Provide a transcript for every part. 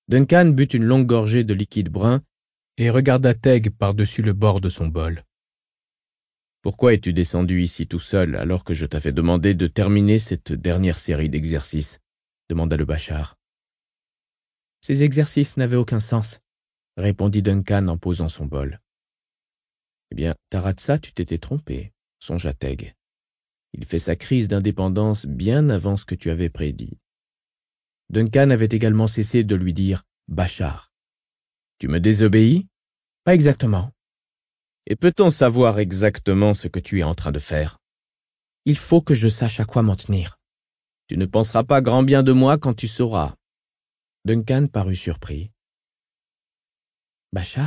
Duncan but une longue gorgée de liquide brun et regarda Teg par-dessus le bord de son bol. « Pourquoi es-tu descendu ici tout seul alors que je t'avais demandé de terminer cette dernière série d'exercices ?» demanda le bachar. « Ces exercices n'avaient aucun sens, » répondit Duncan en posant son bol. « Eh bien, Taratsa, tu t'étais trompé, » songea Teg. Il fait sa crise d'indépendance bien avant ce que tu avais prédit. Duncan avait également cessé de lui dire « Bachar ». « Tu me désobéis ?»« Pas exactement. »« Et peut-on savoir exactement ce que tu es en train de faire ?»« Il faut que je sache à quoi m'en tenir. »« Tu ne penseras pas grand bien de moi quand tu sauras. » Duncan parut surpris. « Bachar ?»«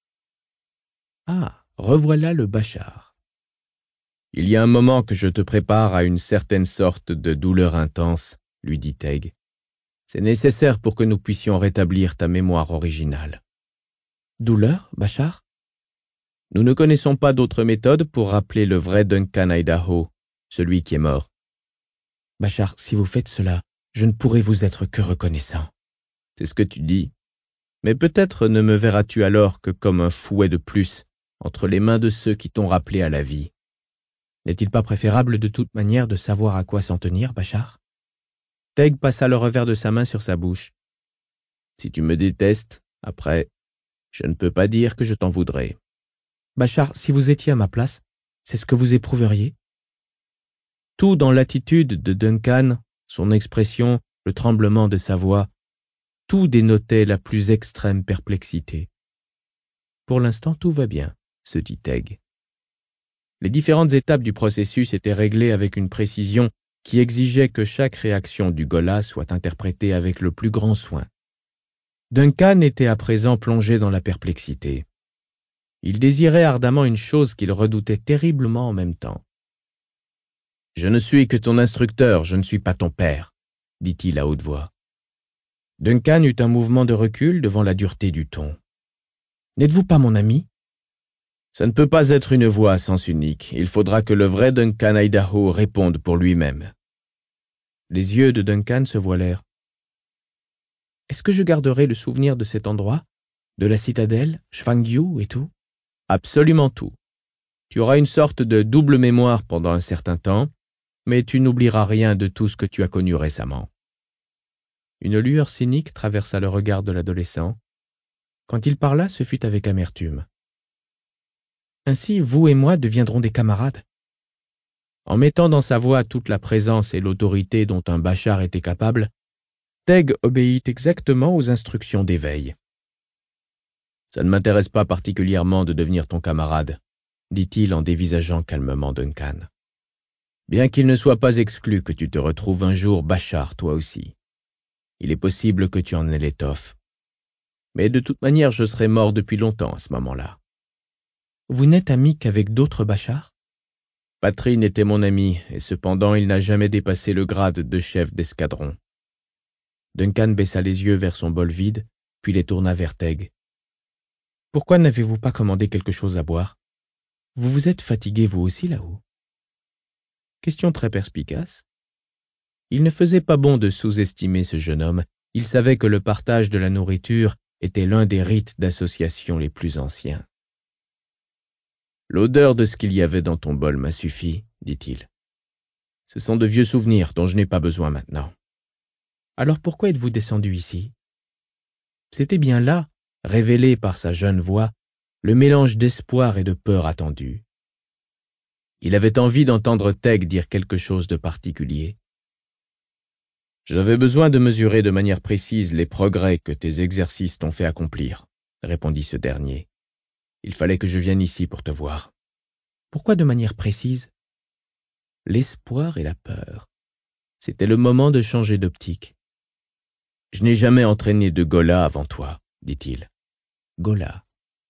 Ah, revoilà le Bachar. » « Il y a un moment que je te prépare à une certaine sorte de douleur intense, » lui dit Teg. « C'est nécessaire pour que nous puissions rétablir ta mémoire originale. »« Douleur, Bachar ?» « Nous ne connaissons pas d'autre méthode pour rappeler le vrai Duncan Idaho, celui qui est mort. »« Bachar, si vous faites cela, je ne pourrai vous être que reconnaissant. » « C'est ce que tu dis. Mais peut-être ne me verras-tu alors que comme un fouet de plus entre les mains de ceux qui t'ont rappelé à la vie. » N'est-il pas préférable de toute manière de savoir à quoi s'en tenir, Bachar ? Teg passa le revers de sa main sur sa bouche. Si tu me détestes, après, je ne peux pas dire que je t'en voudrais. Bachar, si vous étiez à ma place, c'est ce que vous éprouveriez ? Tout dans l'attitude de Duncan, son expression, le tremblement de sa voix, tout dénotait la plus extrême perplexité. Pour l'instant, tout va bien, se dit Teg. Les différentes étapes du processus étaient réglées avec une précision qui exigeait que chaque réaction du Ghola soit interprétée avec le plus grand soin. Duncan était à présent plongé dans la perplexité. Il désirait ardemment une chose qu'il redoutait terriblement en même temps. « Je ne suis que ton instructeur, je ne suis pas ton père, » dit-il à haute voix. Duncan eut un mouvement de recul devant la dureté du ton. « N'êtes-vous pas mon ami ? » Ça ne peut pas être une voix à sens unique. Il faudra que le vrai Duncan Idaho réponde pour lui-même. Les yeux de Duncan se voilèrent. « Est-ce que je garderai le souvenir de cet endroit, de la citadelle, Shwangyu et tout ?»« Absolument tout. Tu auras une sorte de double mémoire pendant un certain temps, mais tu n'oublieras rien de tout ce que tu as connu récemment. » Une lueur cynique traversa le regard de l'adolescent. Quand il parla, ce fut avec amertume. Ainsi, vous et moi deviendrons des camarades. En mettant dans sa voix toute la présence et l'autorité dont un bachar était capable, Teg obéit exactement aux instructions d'éveil. « Ça ne m'intéresse pas particulièrement de devenir ton camarade, » dit-il en dévisageant calmement Duncan. « Bien qu'il ne soit pas exclu que tu te retrouves un jour bachar toi aussi. Il est possible que tu en aies l'étoffe. Mais de toute manière, je serai mort depuis longtemps à ce moment-là. » Vous n'êtes ami qu'avec d'autres bachars ? Patrine était mon ami, et cependant il n'a jamais dépassé le grade de chef d'escadron. Duncan baissa les yeux vers son bol vide, puis les tourna vers Teg. Pourquoi n'avez-vous pas commandé quelque chose à boire ? Vous vous êtes fatigué vous aussi là-haut ? Question très perspicace. Il ne faisait pas bon de sous-estimer ce jeune homme. Il savait que le partage de la nourriture était l'un des rites d'association les plus anciens. L'odeur de ce qu'il y avait dans ton bol m'a suffi, dit-il. Ce sont de vieux souvenirs dont je n'ai pas besoin maintenant. Alors pourquoi êtes-vous descendu ici ? C'était bien là, révélé par sa jeune voix, le mélange d'espoir et de peur attendue. Il avait envie d'entendre Teg dire quelque chose de particulier. J'avais besoin de mesurer de manière précise les progrès que tes exercices t'ont fait accomplir, répondit ce dernier. Il fallait que je vienne ici pour te voir. Pourquoi de manière précise ? L'espoir et la peur. C'était le moment de changer d'optique. Je n'ai jamais entraîné de Ghola avant toi, dit-il. Ghola.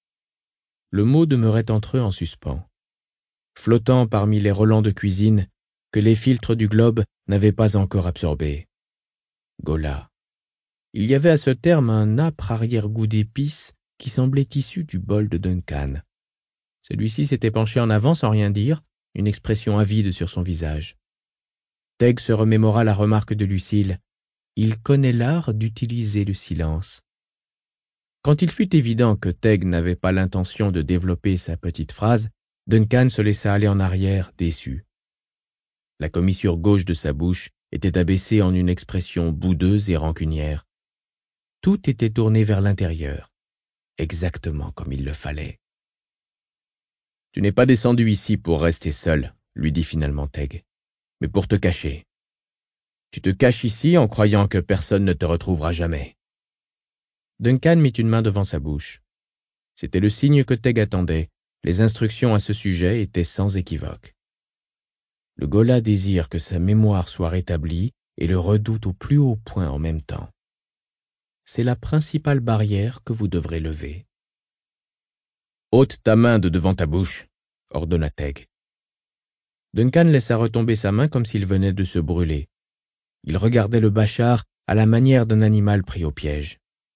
Le mot demeurait entre eux en suspens, flottant parmi les relents de cuisine que les filtres du globe n'avaient pas encore absorbés. Ghola. Il y avait à ce terme un âpre arrière-goût d'épices qui semblait issu du bol de Duncan. Celui-ci s'était penché en avant sans rien dire, une expression avide sur son visage. Teg se remémora la remarque de Lucille. il connaît l'art d'utiliser le silence. Quand il fut évident que Teg n'avait pas l'intention de développer sa petite phrase, Duncan se laissa aller en arrière, déçu. La commissure gauche de sa bouche était abaissée en une expression boudeuse et rancunière. Tout était tourné vers l'intérieur, exactement comme il le fallait. « Tu n'es pas descendu ici pour rester seul, » lui dit finalement Teg, « mais pour te cacher. Tu te caches ici en croyant que personne ne te retrouvera jamais. » Duncan mit une main devant sa bouche. C'était le signe que Teg attendait. Les instructions à ce sujet étaient sans équivoque. Le Ghola désire que sa mémoire soit rétablie et le redoute au plus haut point en même temps. C'est la principale barrière que vous devrez lever. « Ôte ta main de devant ta bouche, » ordonna Teg. Duncan laissa retomber sa main comme s'il venait de se brûler. Il regardait le bachar à la manière d'un animal pris au piège.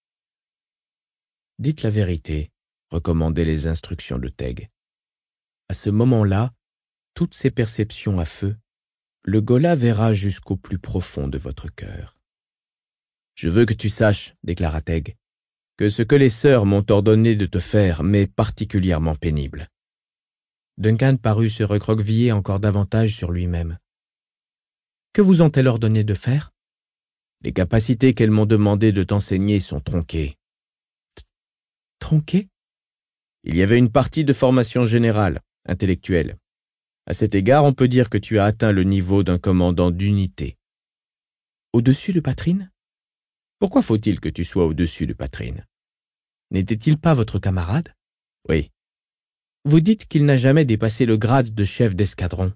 « Dites la vérité, » recommandaient les instructions de Teg. À ce moment-là, toutes ces perceptions à feu, le Ghola verra jusqu'au plus profond de votre cœur. « Je veux que tu saches, » déclara Teg, « que ce que les sœurs m'ont ordonné de te faire m'est particulièrement pénible. » Duncan parut se recroqueviller encore davantage sur lui-même. « Que vous ont-elles ordonné de faire ?»« Les capacités qu'elles m'ont demandé de t'enseigner sont tronquées. » Tronquées ? Il y avait une partie de formation générale, intellectuelle. À cet égard, on peut dire que tu as atteint le niveau d'un commandant d'unité. Au-dessus de Patrine ? Pourquoi faut-il que tu sois au-dessus de Patrine ? N'était-il pas votre camarade ? Oui. Vous dites qu'il n'a jamais dépassé le grade de chef d'escadron.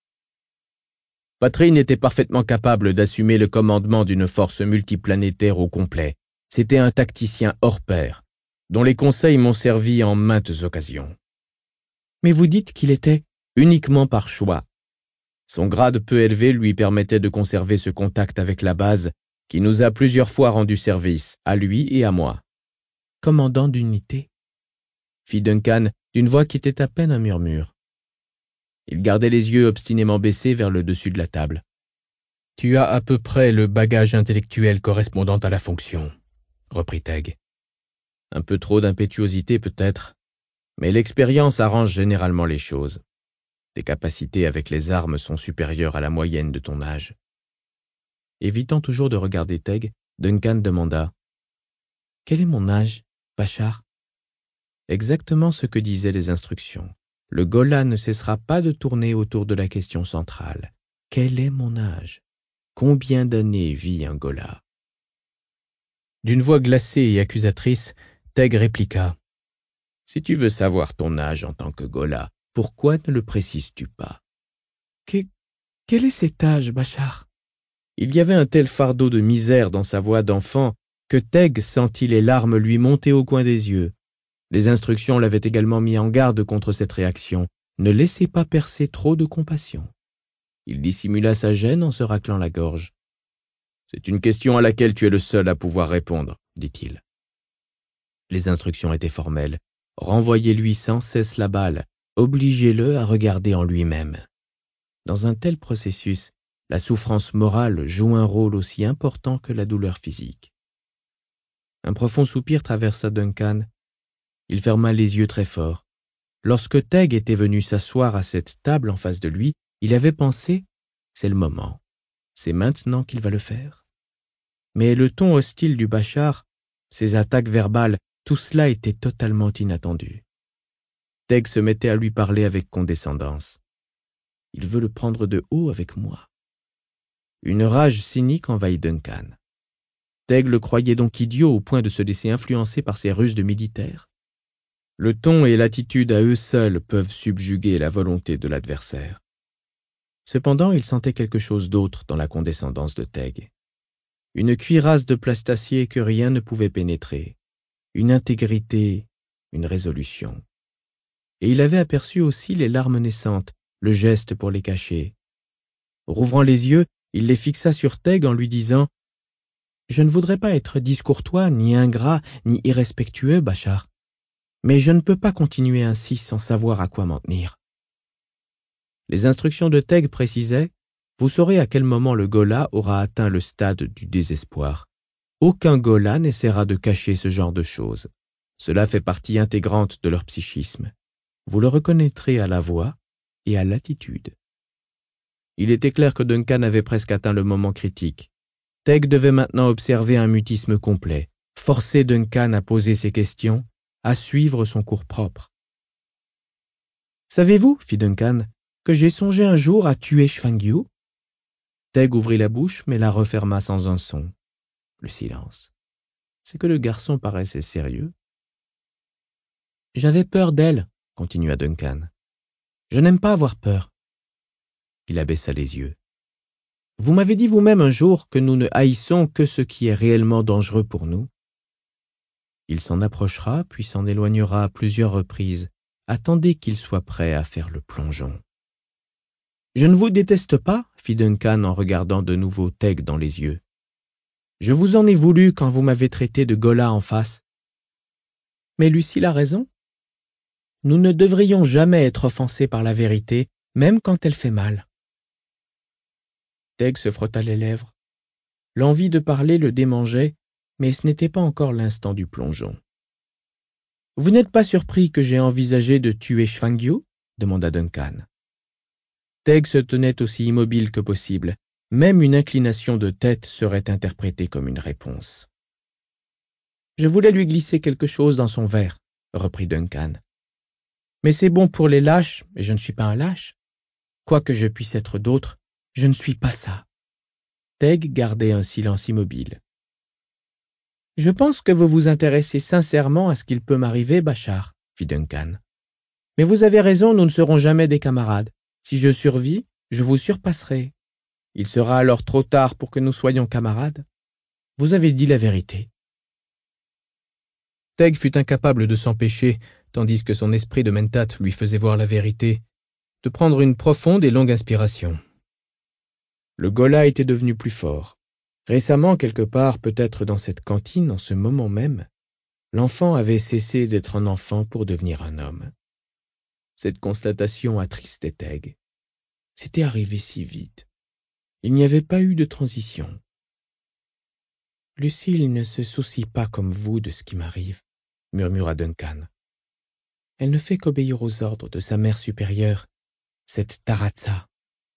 Patrine était parfaitement capable d'assumer le commandement d'une force multiplanétaire au complet. C'était un tacticien hors pair, dont les conseils m'ont servi en maintes occasions. Mais vous dites qu'il était uniquement par choix. Son grade peu élevé lui permettait de conserver ce contact avec la base qui nous a plusieurs fois rendu service, à lui et à moi. Commandant d'unité, fit Duncan d'une voix qui était à peine un murmure. Il gardait les yeux obstinément baissés vers le dessus de la table. Tu as à peu près le bagage intellectuel correspondant à la fonction, reprit Teg. Un peu trop d'impétuosité peut-être, mais l'expérience arrange généralement les choses. Tes capacités avec les armes sont supérieures à la moyenne de ton âge. Évitant toujours de regarder Teg, Duncan demanda « Quel est mon âge, Bachar ?» Exactement ce que disaient les instructions. Le Ghola ne cessera pas de tourner autour de la question centrale. Quel est mon âge ? Combien d'années vit un Ghola ? D'une voix glacée et accusatrice, Teg répliqua « Si tu veux savoir ton âge en tant que Ghola, pourquoi ne le précises-tu pas ?»« Quel est cet âge, Bachar ?» Il y avait un tel fardeau de misère dans sa voix d'enfant que Teg sentit les larmes lui monter au coin des yeux. Les instructions l'avaient également mis en garde contre cette réaction. Ne laissez pas percer trop de compassion. Il dissimula sa gêne en se raclant la gorge. « C'est une question à laquelle tu es le seul à pouvoir répondre, » dit-il. Les instructions étaient formelles. Renvoyez-lui sans cesse la balle. Obligez-le à regarder en lui-même. Dans un tel processus, la souffrance morale joue un rôle aussi important que la douleur physique. Un profond soupir traversa Duncan. Il ferma les yeux très fort. Lorsque Teg était venu s'asseoir à cette table en face de lui, il avait pensé « c'est le moment, c'est maintenant qu'il va le faire ». Mais le ton hostile du Bachar, ses attaques verbales, tout cela était totalement inattendu. Teg se mettait à lui parler avec condescendance. Il veut le prendre de haut avec moi. Une rage cynique envahit Duncan. Teg le croyait donc idiot au point de se laisser influencer par ses ruses de militaire. Le ton et l'attitude à eux seuls peuvent subjuguer la volonté de l'adversaire. Cependant, il sentait quelque chose d'autre dans la condescendance de Teg. Une cuirasse de plastacier que rien ne pouvait pénétrer, une intégrité, une résolution. Et il avait aperçu aussi les larmes naissantes, le geste pour les cacher. Rouvrant les yeux, il les fixa sur Teg en lui disant « Je ne voudrais pas être discourtois, ni ingrat, ni irrespectueux, Bachar. Mais je ne peux pas continuer ainsi sans savoir à quoi m'en tenir. » Les instructions de Teg précisaient vous saurez à quel moment le Ghola aura atteint le stade du désespoir. Aucun Ghola n'essaiera de cacher ce genre de choses. Cela fait partie intégrante de leur psychisme. Vous le reconnaîtrez à la voix et à l'attitude. Il était clair que Duncan avait presque atteint le moment critique. Tegg devait maintenant observer un mutisme complet, forcer Duncan à poser ses questions, à suivre son cours propre. « Savez-vous, fit Duncan, que j'ai songé un jour à tuer Shwangyu ?» Tegg ouvrit la bouche, mais la referma sans un son. Le silence. C'est que le garçon paraissait sérieux. « J'avais peur d'elle, » continua Duncan. « Je n'aime pas avoir peur. » Il abaissa les yeux. « Vous m'avez dit vous-même un jour que nous ne haïssons que ce qui est réellement dangereux pour nous. » Il s'en approchera, puis s'en éloignera à plusieurs reprises. Attendez qu'il soit prêt à faire le plongeon. « Je ne vous déteste pas, » fit Duncan en regardant de nouveau Tegg dans les yeux. « Je vous en ai voulu quand vous m'avez traité de Ghola en face. Mais Lucille a raison. Nous ne devrions jamais être offensés par la vérité, même quand elle fait mal. » Tegg se frotta les lèvres. L'envie de parler le démangeait, mais ce n'était pas encore l'instant du plongeon. « Vous n'êtes pas surpris que j'ai envisagé de tuer Shwangyu ?» demanda Duncan. Tegg se tenait aussi immobile que possible. Même une inclination de tête serait interprétée comme une réponse. « Je voulais lui glisser quelque chose dans son verre, » reprit Duncan. « Mais c'est bon pour les lâches, et je ne suis pas un lâche. Quoi que je puisse être d'autre, je ne suis pas ça. » Tegg gardait un silence immobile. « Je pense que vous vous intéressez sincèrement à ce qu'il peut m'arriver, Bachar, » fit Duncan. « Mais vous avez raison, nous ne serons jamais des camarades. Si je survis, je vous surpasserai. Il sera alors trop tard pour que nous soyons camarades. Vous avez dit la vérité. » Tegg fut incapable de s'empêcher, tandis que son esprit de mentat lui faisait voir la vérité, de prendre une profonde et longue inspiration. Le Ghola était devenu plus fort. Récemment, quelque part, peut-être dans cette cantine, en ce moment même, l'enfant avait cessé d'être un enfant pour devenir un homme. Cette constatation attristait Tegg. C'était arrivé si vite. Il n'y avait pas eu de transition. « Lucille ne se soucie pas comme vous de ce qui m'arrive, » murmura Duncan. « Elle ne fait qu'obéir aux ordres de sa mère supérieure, cette Taratsa. »«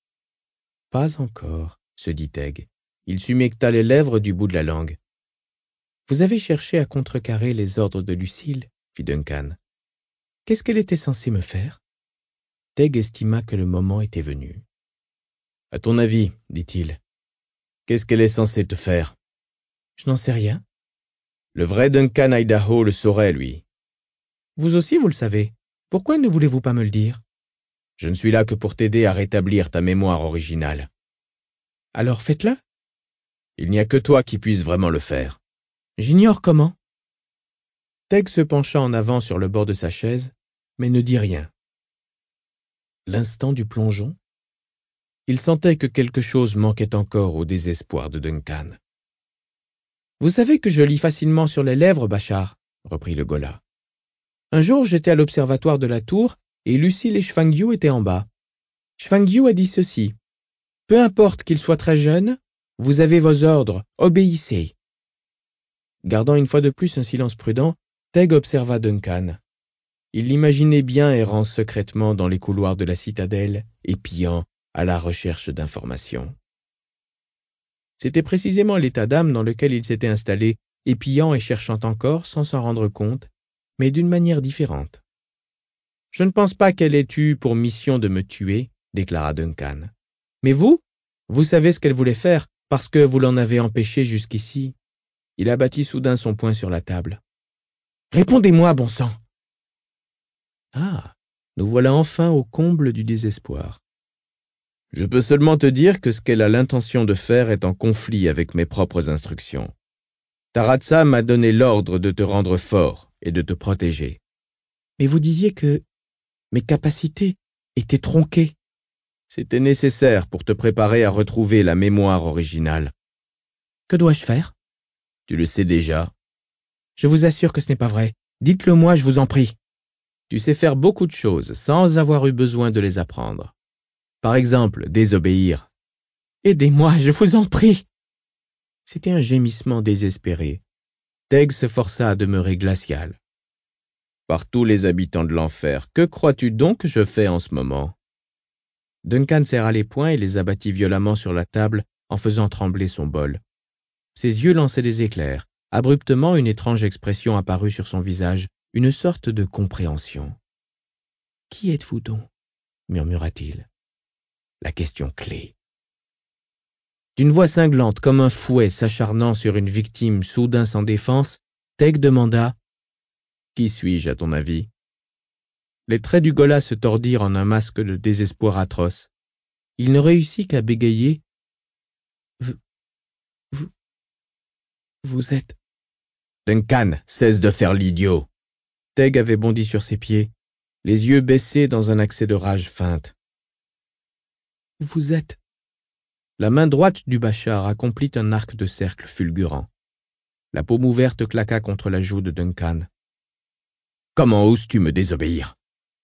Pas encore, » se dit Tegg. Il s'humecta les lèvres du bout de la langue. « Vous avez cherché à contrecarrer les ordres de Lucille, » fit Duncan. « Qu'est-ce qu'elle était censée me faire ?» Tegg estima que le moment était venu. « À ton avis, dit-il, qu'est-ce qu'elle est censée te faire ?»« Je n'en sais rien. » Le vrai Duncan Idaho le saurait, lui. « Vous aussi, vous le savez. Pourquoi ne voulez-vous pas me le dire ?»« Je ne suis là que pour t'aider à rétablir ta mémoire originale. »« Alors faites-le. » « Il n'y a que toi qui puisse vraiment le faire. »« J'ignore comment. » Tegg se pencha en avant sur le bord de sa chaise, mais ne dit rien. L'instant du plongeon, il sentait que quelque chose manquait encore au désespoir de Duncan. « Vous savez que je lis facilement sur les lèvres, Bachar, » reprit le Ghola. « Un jour, j'étais à l'observatoire de la tour et Lucille et Shwangyu étaient en bas. Shwangyu a dit ceci. « Peu importe qu'il soit très jeune, vous avez vos ordres, obéissez. » Gardant une fois de plus un silence prudent, Tegg observa Duncan. Il l'imaginait bien errant secrètement dans les couloirs de la citadelle, épiant à la recherche d'informations. C'était précisément l'état d'âme dans lequel il s'était installé, épiant et cherchant encore sans s'en rendre compte, mais d'une manière différente. « Je ne pense pas qu'elle ait eu pour mission de me tuer, » déclara Duncan. « Mais vous savez ce qu'elle voulait faire, parce que vous l'en avez empêché jusqu'ici. » Il abattit soudain son poing sur la table. « Répondez-moi, bon sang !» Ah, nous voilà enfin au comble du désespoir. « Je peux seulement te dire que ce qu'elle a l'intention de faire est en conflit avec mes propres instructions. Taratsa m'a donné l'ordre de te rendre fort et de te protéger. »« Mais vous disiez que mes capacités étaient tronquées. » »« C'était nécessaire pour te préparer à retrouver la mémoire originale. »« Que dois-je faire ?»« Tu le sais déjà. »« Je vous assure que ce n'est pas vrai. Dites-le-moi, je vous en prie. » « Tu sais faire beaucoup de choses sans avoir eu besoin de les apprendre. Par exemple, désobéir. Aidez-moi, je vous en prie. C'était un gémissement désespéré. Teg se força à demeurer glacial. Par tous les habitants de l'enfer, que crois-tu donc que je fais en ce moment? Duncan serra les poings et les abattit violemment sur la table en faisant trembler son bol. Ses yeux lançaient des éclairs. Abruptement, une étrange expression apparut sur son visage, une sorte de compréhension. « Qui êtes-vous donc » murmura-t-il. La question clé. D'une voix cinglante comme un fouet s'acharnant sur une victime soudain sans défense, Teg demanda « Qui suis-je à ton avis ?» Les traits du ghola se tordirent en un masque de désespoir atroce. Il ne réussit qu'à bégayer « Vous êtes… » « Duncan, cesse de faire l'idiot !» Teg avait bondi sur ses pieds, les yeux baissés dans un accès de rage feinte. « Vous êtes… » La main droite du Bachar accomplit un arc de cercle fulgurant. La paume ouverte claqua contre la joue de Duncan. « Comment oses-tu me désobéir? Comment ?»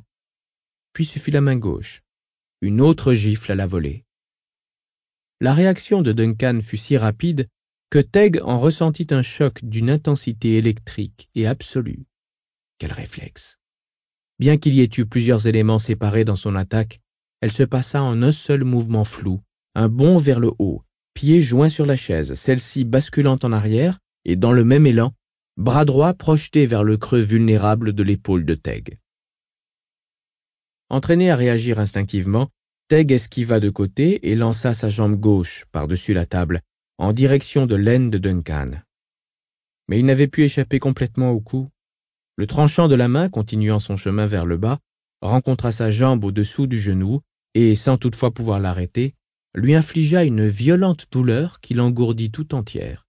Puis ce fut la main gauche. Une autre gifle à la volée. La réaction de Duncan fut si rapide que Teg en ressentit un choc d'une intensité électrique et absolue. Quel réflexe! Bien qu'il y ait eu plusieurs éléments séparés dans son attaque, elle se passa en un seul mouvement flou, un bond vers le haut, pieds joints sur la chaise, celle-ci basculant en arrière, et dans le même élan, bras droit projeté vers le creux vulnérable de l'épaule de Teg. Entraîné à réagir instinctivement, Teg esquiva de côté et lança sa jambe gauche par-dessus la table, en direction de l'aine de Duncan. Mais il n'avait pu échapper complètement au coup. Le tranchant de la main, continuant son chemin vers le bas, rencontra sa jambe au-dessous du genou et, sans toutefois pouvoir l'arrêter, lui infligea une violente douleur qui l'engourdit tout entière.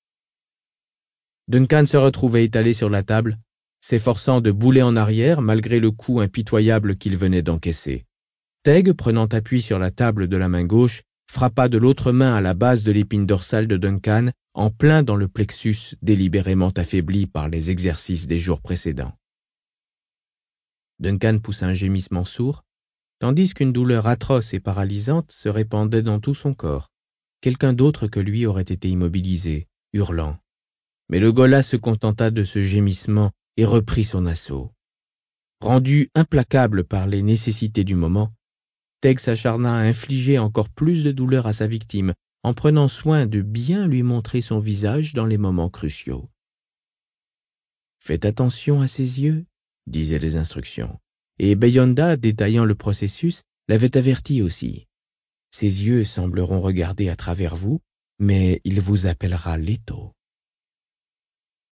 Duncan se retrouvait étalé sur la table, s'efforçant de bouler en arrière malgré le coup impitoyable qu'il venait d'encaisser. Teg, prenant appui sur la table de la main gauche, frappa de l'autre main à la base de l'épine dorsale de Duncan, en plein dans le plexus délibérément affaibli par les exercices des jours précédents. Duncan poussa un gémissement sourd, tandis qu'une douleur atroce et paralysante se répandait dans tout son corps. Quelqu'un d'autre que lui aurait été immobilisé, hurlant. Mais le ghola se contenta de ce gémissement et reprit son assaut. Rendu implacable par les nécessités du moment, Teg s'acharna à infliger encore plus de douleur à sa victime, en prenant soin de bien lui montrer son visage dans les moments cruciaux. « Faites attention à ses yeux » disaient les instructions, et Bayonda, détaillant le processus, l'avait averti aussi. « Ses yeux sembleront regarder à travers vous, mais il vous appellera Leto. »